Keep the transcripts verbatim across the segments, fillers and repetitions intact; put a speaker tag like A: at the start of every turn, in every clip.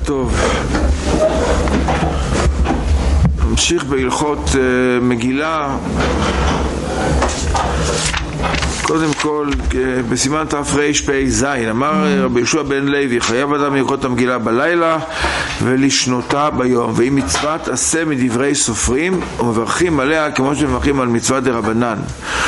A: טוב, נמשיך בהלכות uh, מגילה. קודם כל, בסימן תרפ"ז, אמר רבי יהושע בן לוי, חייב אדם לקרוא את המגילה בלילה ולשנותה ביום, והיא מצוות עשה מדברי סופרים ומברכים עליה כמו שמברכים על מצוות דרבנן.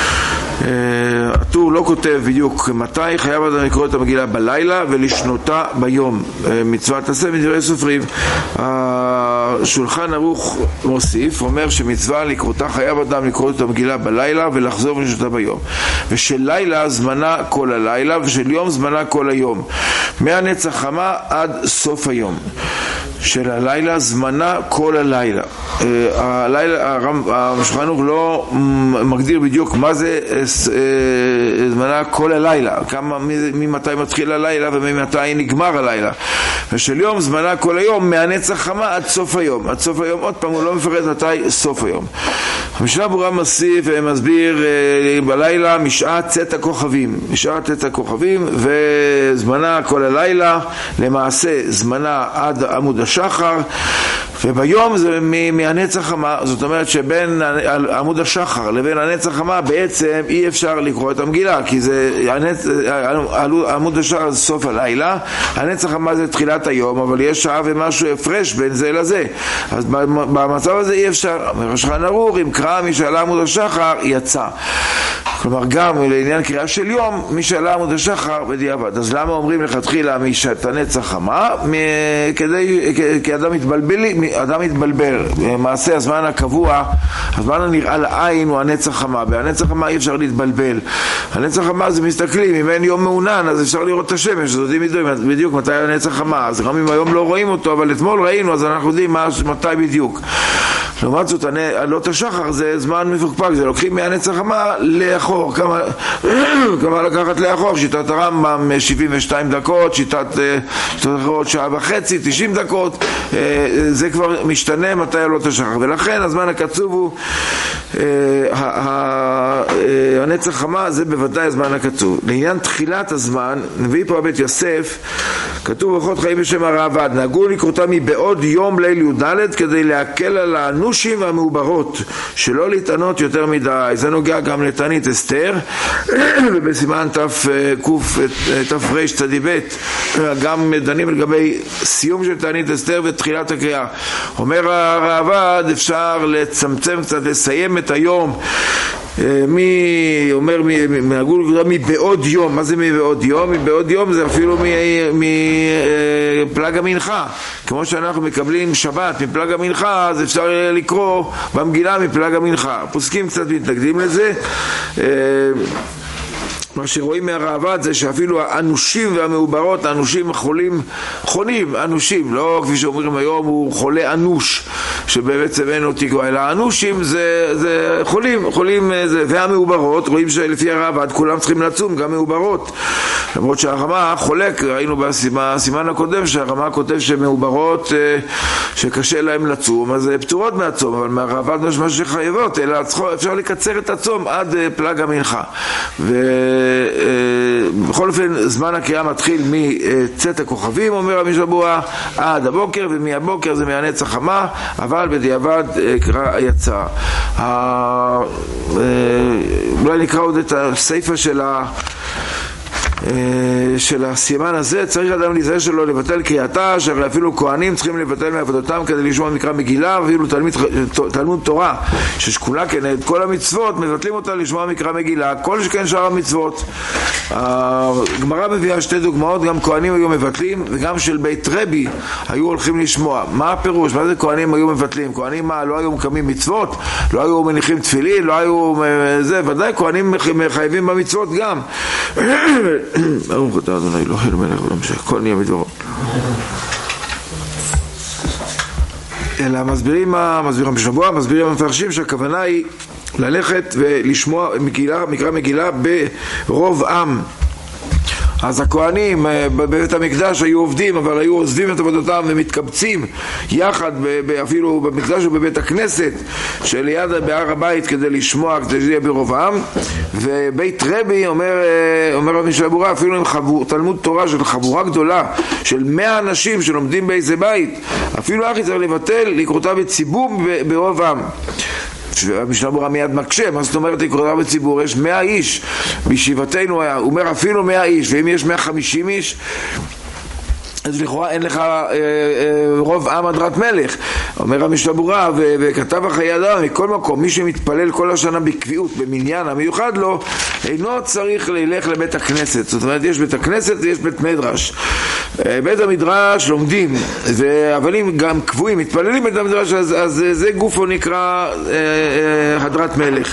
A: הטור לא כותב בדיוק מתי חייב אדם לקרוא את המגילה בלילה ולשנותה ביום, מצוות עשה מדברי סופרים. השולחן ערוך מוסיף, אומר שמצווה לקרותה חייב אדם לקרוא את המגילה בלילה ולחזור ולשנותה ביום, ושל לילה זמנה כל הלילה ושל יום זמנה כל היום, מהנצח חמה עד סוף היום. של הלילה זמנה כל הלילה. הלילה, השולחן ערוך לא מגדיר בדיוק מה זה זמנה כל הלילה, כמה, ממתי מתחיל הלילה וממתי נגמר הלילה. ושל יום זמנה כל היום, מהנצח חמה עד סוף היום. עד סוף היום, עוד פעם, הוא לא מפרט מתי סוף היום. המשנה ברורה מוסיף ומסביר בלילה משעת צאת הכוכבים, משעת צאת הכוכבים, וזמנה כל הלילה, למעשה זמנה עד עמוד השחר, וביום זה מהנצח חמה. זאת אומרת שבין עמוד השחר לבין הנצח חמה בעצם אי אפשר לקרוא את המגילה, כי זה עמוד השחר זה סוף הלילה, הנצח חמה זה תחילת היום, אבל יש שעה ומשהו הפרש בין זה לזה, אז במצב הזה אי אפשר. השולחן ערוך, אם קרא מי שעלה עמוד השחר יצא, כלומר גם לעניין קריאה של יום מי שעלה עמוד השחר בדיעבד. אז למה אומרים לכתחילה משעת הנצח חמה? כדי, כי אדם מתבלבל, אדם מתבלבל. מעשה הזמן הקבוע, הזמן הנראה לעין הוא הנצח חמה, והנצח חמה אי אפשר להתבלבל. הנצח חמה זה מסתכלים, אם אין יום מעונן אז אפשר לראות את השמש, אז יודעים בדיוק מתי הנצח חמה. אז גם אם היום לא רואים אותו, אבל אתמול ראינו, אז אנחנו יודעים מתי בדיוק. לעומת זאת, עלות השחר זה זמן מפוקפק, זה לוקחים מהנצח חמה לאחור. כמה, כמה לקחת לאחור? שיטת הרמב"ם שבעים ושתיים דקות, שיטת, שיטת אחרות שעה וחצי, תשעים דקות, זה כבר משתנה מתי עלות השחר, ולכן הזמן הקצוב הוא הנצח חמה, זה בוודאי הזמן הקצוב. לעניין תחילת הזמן, נביא פה בית יוסף, כתוב אורחות חיים בשם הרעב"ד, נהגו לקרותה מבעוד יום ליל י"ד כדי להקל על האנושים והמעוברות, שלא להתענות יותר מדי. זה נוגע גם לתענית אסתר, ובסימן תר"ש צ"ב גם דנים לגבי סיום של תענית אסתר ותחילת הקריאה. אומר הרעב"ד, אפשר לצמצם קצת, לסיים את היום מי אומר מהגול מבעוד יום. מה זה מבעוד יום? מבעוד יום זה אפילו מפלג המנחה, כמו שאנחנו מקבלים שבת מפלג המנחה, אז אפשר לקרוא במגילה מפלג המנחה. פוסקים קצת מתנגדים לזה. מה שרואים מהרעב"ד זה שאפילו האנושים והמעוברות, האנושים חולים, חונים, אנושים, לא כפי שאומרים היום הוא חולה אנוש, שבעצם אין לו תקווה, אלא האנושים זה, זה חולים, חולים זה, והמעוברות, רואים שלפי הרעב"ד כולם צריכים לצום, גם מעוברות, למרות שהרמה חולק, ראינו בסימן הקודם שהרמה כותב שמעוברות שקשה להם לצום, אז זה פטורות מהצום, אבל מהרעב"ד משמע שחייבות, אלא אפשר לקצר את הצום עד פלג המנחה. ו... בכל אופן זמן הקריאה מתחיל מצאת הכוכבים, אומר המשנה ברורה, עד הבוקר, ומהבוקר זה מהנצח חמה, אבל בדיעבד קרא יצא. אולי נקרא עוד את הסייפה של ה... של הסימן הזה. צריך אדם להיזהר שלו לבטל קריאתה, שאפילו כהנים צריכים לבטל מעבודתם כדי לשמוע מקרא מגילה, ואפילו תלמיד, תלמוד תורה ששכולה כנגד כל המצוות מבטלים אותה לשמוע מקרא מגילה, כל שכן שאר המצוות. הגמרא מביאה שתי דוגמאות, גם כהנים היו מבטלים וגם של בית רבי היו הולכים לשמוע. מה הפירוש? מה זה כהנים היו מבטלים? כהנים מה, לא היו מקיימים מצוות? לא היו מניחים תפילין? לא היו זה? ודאי כהנים חייבים במצוות גם. ברוך אתה אדוני אלוהינו מלך העולם שהכל נהיה בדברו. אלא מסבירים מה מסבירים בשבוע, מסבירים המפרשים שהכוונה היא ללכת ולשמוע מגילה, מקרא מגילה ברוב עם. אז הכהנים בבית המקדש היו עובדים, אבל היו עוזבים את עבודתם ומתקבצים יחד, אפילו במקדש ובבית הכנסת שליד בהר הבית כדי לשמוע, כדי שיהיה ברוב העם. ובית רבי אומר, אומר רבי שבורה, אפילו עם חבור, תלמוד תורה של חבורה גדולה של מאה אנשים שלומדים באיזה בית, אפילו אחי צריך לבטל לקרותה בציבור ברוב העם. המשנה ברורה מיד מקשה, מה זאת אומרת לקרותה בציבור? יש מאה איש בישיבתנו, הוא אומר אפילו מאה איש, ואם יש מאה וחמישים איש אז לכאורה אין לך אה, אה, רוב עם הדרת מלך. אומר המשנה ברורה, ו- וכתב החיי אדם מכל מקום, מי שמתפלל כל השנה בקביעות במניין המיוחד לו, אינו צריך ללך לבית הכנסת. זאת אומרת, יש בית הכנסת ויש בית מדרש. אה, בית המדרש לומדים, ו- אבל אם גם קבועים מתפללים בית המדרש, אז, אז זה גופו נקרא אה, אה, הדרת מלך.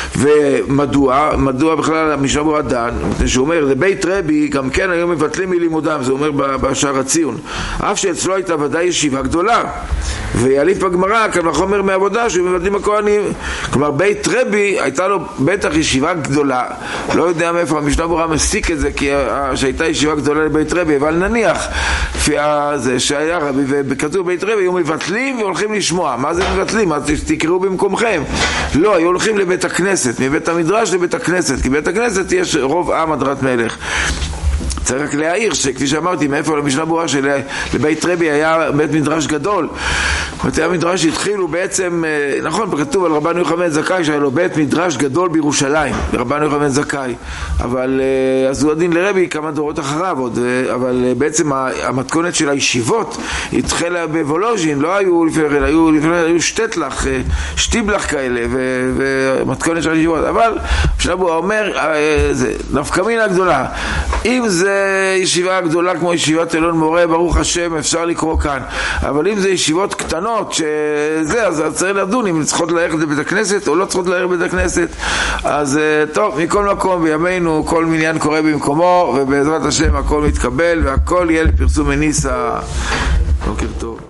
A: ומדוע? מדוע בכלל המשנה ברורה דן? שהוא אומר, לבית רבי גם כן היו מבטלים מלימודם, זה אומר בשער הציון, אף שאצלו הייתה ודאי ישיבה גדולה, ויאליף בגמרא כאן החומר מעבודה שמבטלים הכהנים. כלומר בית רבי הייתה לו בטח ישיבה גדולה, לא יודע מאיפה המשנה ברורה מסיק את זה כי שהייתה ישיבה גדולה לבית רבי, אבל נניח לפי זה שהיה רבי וכתוב בית רבי היו מבטלים והולכים לשמוע. מה זה מבטלים? אז תקראו במקומכם. לא, היו הולכים לבית הכנסת, מבית המדרש לבית הכנסת, כי בית הכנסת יש רוב עם הדרת מלך. צריך רק להעיר שכפי שאמרתי, מאיפה למשנה ברורה שלבית רבי היה בית מדרש גדול. בתי המדרש התחילו בעצם, נכון, כתוב על רבן יוחנן בן זכאי שהיה לו בית מדרש גדול בירושלים, רבן יוחנן בן זכאי, אבל אז הוא הדין לרבי כמה דורות אחריו עוד, אבל בעצם המתכונת של הישיבות התחילה בוולוז'ין, לא היו לפני, היו, לפני, היו שטטלח, שטיבלח כאלה, ומתכונת של הישיבות. אבל המשנה ברורה אומר, זה נפקא מינה גדולה. אם זה ישיבה גדולה כמו ישיבת אלון מורה, ברוך השם, אפשר לקרוא כאן. אבל אם זה ישיבות קטנות שזה, אז צריך לדון אם צריכות ללכת לבית הכנסת או לא צריכות ללכת לבית הכנסת. אז טוב, מכל מקום בימינו כל מניין קורה במקומו, ובעזרת השם הכל מתקבל והכל יהיה לפרסום מניסה. בוקר טוב.